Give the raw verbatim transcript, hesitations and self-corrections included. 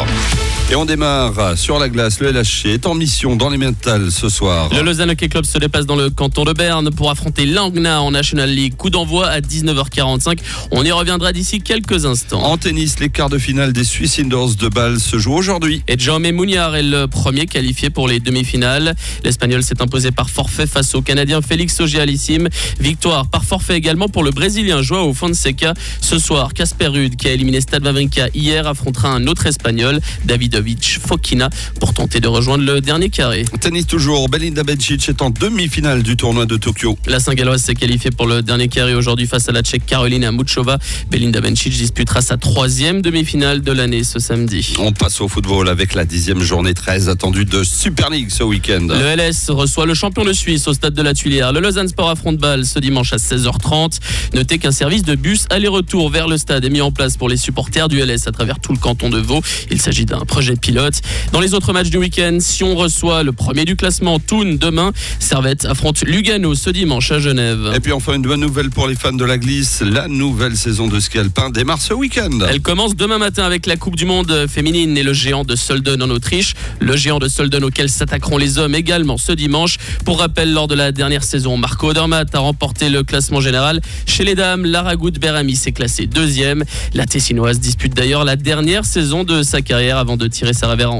sport. Et on démarre sur la glace. Le L H C est en mission dans les Mentales ce soir. Le Lausanne Hockey Club se déplace dans le canton de Berne pour affronter Langnau en National League. Coup d'envoi à dix-neuf heures quarante-cinq. On y reviendra d'ici quelques instants. En tennis, les quarts de finale des Swiss Indoors de Bâle se jouent aujourd'hui. Et Jaume Mouniard est le premier qualifié pour les demi-finales. L'Espagnol s'est imposé par forfait face au Canadien Félix Auger-Aliassime. Victoire par forfait également pour le Brésilien João Fonseca. Ce soir, Casper Ruud, qui a éliminé Stade Wawrinka hier, affrontera un autre Espagnol, Davidovich Fokina, pour tenter de rejoindre le dernier carré. Tennis toujours, Belinda Bencic est en demi-finale du tournoi de Tokyo. La Saint-Galloise s'est qualifiée pour le dernier carré aujourd'hui face à la Tchèque Karolina Muchova. Belinda Bencic disputera sa troisième demi-finale de l'année ce samedi. On passe au football avec la dixième journée très attendue de Super League ce week-end. Le L S reçoit le champion de Suisse au stade de la Tuilière. Le Lausanne Sport affronte Bâle ce dimanche à seize heures trente. Notez qu'un service de bus aller-retour vers le stade est mis en place pour les supporters du L S à travers tout le canton de Vaud. Il s'agit d'un projet pilote. Dans les autres matchs du week-end, Sion reçoit le premier du classement, Thun demain. Servette affronte Lugano ce dimanche à Genève. Et puis enfin une bonne nouvelle pour les fans de la glisse. La nouvelle saison de ski alpin démarre ce week-end. Elle commence demain matin avec la Coupe du Monde féminine et le géant de Sölden en Autriche. Le géant de Sölden auquel s'attaqueront les hommes également ce dimanche. Pour rappel, lors de la dernière saison, Marco Odermatt a remporté le classement général. Chez les dames, Lara Gout-Berami s'est classée deuxième. La Tessinoise dispute d'ailleurs la dernière saison de sa carrière avant de tirer sa révérence.